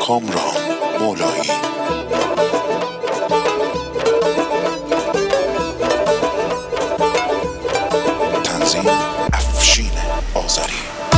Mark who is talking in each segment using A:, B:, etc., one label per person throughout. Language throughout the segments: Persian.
A: کامران مولایی. تنظیم افشین آذری.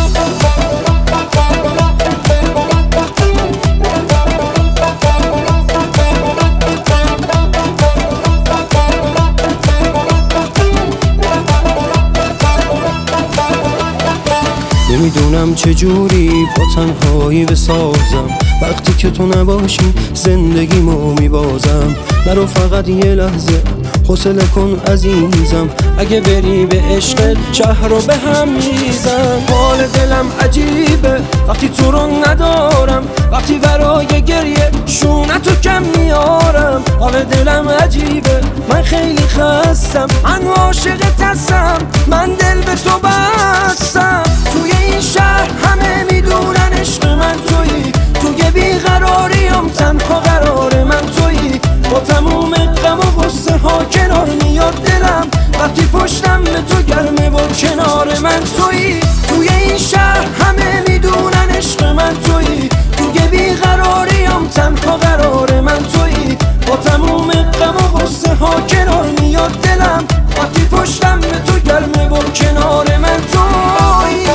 B: نمیدونم چجوری با تنهایی بسازم وقتی که تو نباشی زندگیمو میبازم. نرو فقط یه لحظه حوصله کن عزیزم، اگه بری به عشقت شهر رو به هم میزم. حال دلم عجیبه وقتی تو رو ندارم، وقتی برای گریه شونتو کم میارم. حال دلم عجیبه من خیلی خستم، من عاشقت هستم، من دل به تو بستم. توی این شهر همه میدونن عشق من تویی، توی بیقراریم تنها قرار من تویی. با تموم غم و غصه ها کنار میاد دلم وقتی پشتم به تو گرمه و کنار من تویی. توی این شهر همه میدونن عشق من تویی، توی بیقراریم تنها قرار من تویی. با تموم غم و غصه ها کنار میاد دلم وقتی پشتم به تو گرمه و کنار من تویی.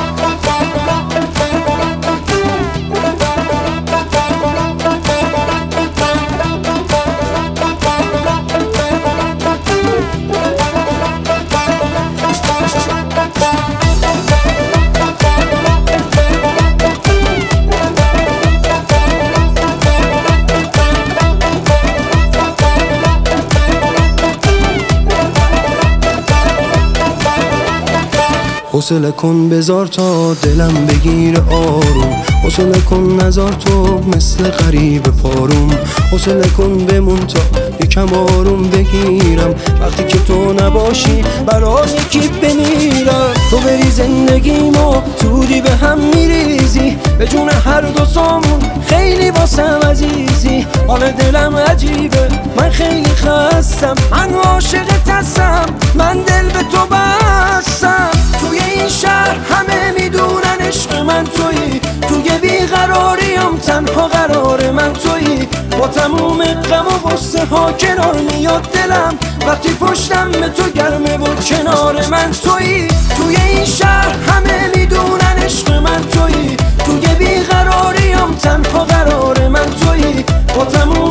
B: حوصله کن بذار تا دلم بگیره آروم، حوصله کن نذار تو مثل غریب پاروم. حوصله کن بمون تا یکم آروم بگیرم، وقتی که تو نباشی برای کی بمیرم. تو بری زندگیمو زودی به هم میریزی، به جون هر دو سامون خیلی واسم عزیزی. حال دلم عجیبه من خیلی خستم، من عاشقت هستم، من دل به تو بستم. توی این شهر همه میدونن عشق من تویی، توی بیقراریم تنها قرار من تویی. با تموم غم و غصه ها کنار میاد دلم وقتی پشتم به تو گرمه و کنار من تویی. توی این شهر همه میدونن عشق من تویی، توی بیقراریم تنها قرار من تویی. با تموم